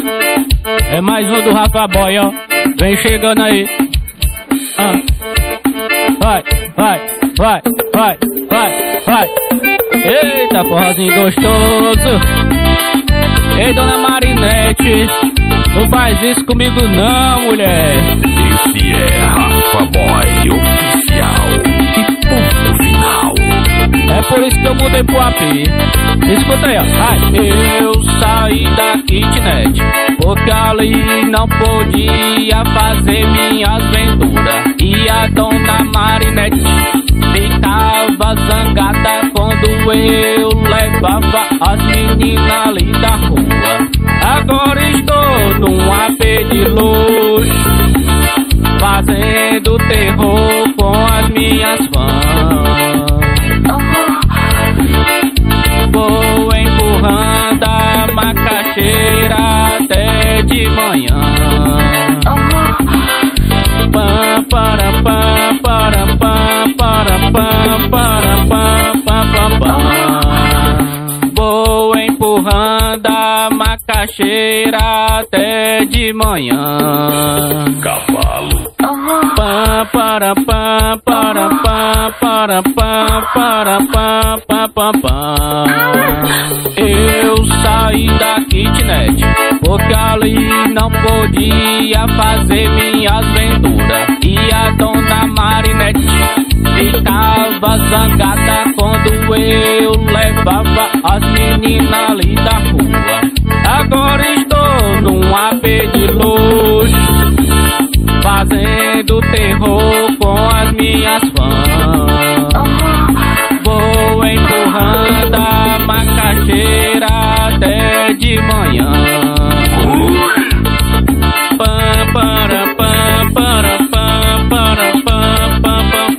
É mais um do Rafa Boy, ó. Vem chegando aí. Vai, vai, vai, vai, vai, vai. Eita, forrozinho gostoso. Ei, dona Marinete, não faz isso comigo não, mulher. Esse é Rafa Boy oficial e ponto final. É por isso que eu mudei pro AP. Escuta aí, ó. Ai, eu saí da kitnet porque ali não podia fazer minhas venturas. E a dona Marinete ficava zangada quando eu levava as meninas ali da rua. Agora estou num AP de luxo, fazendo terror com as minhas fãs. Vou empurrando a macaxeira até de manhã. Pam, para, pam, para, pam, para, pam, para, pam, pam, pam, pam. Vou empurrando a macaxeira até de manhã. Cavalo. Pam, para, pam, para, pam, para, pam, para, pam, pam, pam, pam. Eu saí da kitnet porque ali não podia fazer minhas venturas. E a dona Marinete ficava zangada quando eu levava as meninas ali da rua. Agora estou num AP de luxo, fazendo terror com as minhas fãs. Vou empurrando a macaxeira até de manhã. Pam, para, pam, para, pam, para, pam, pam, pam,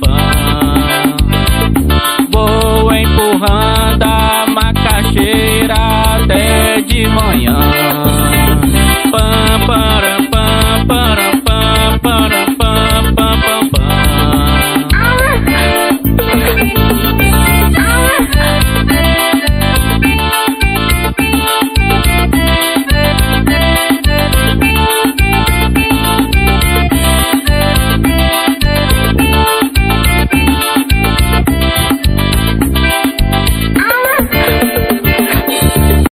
pam. Vou empurrando a macaxeira até de manhã.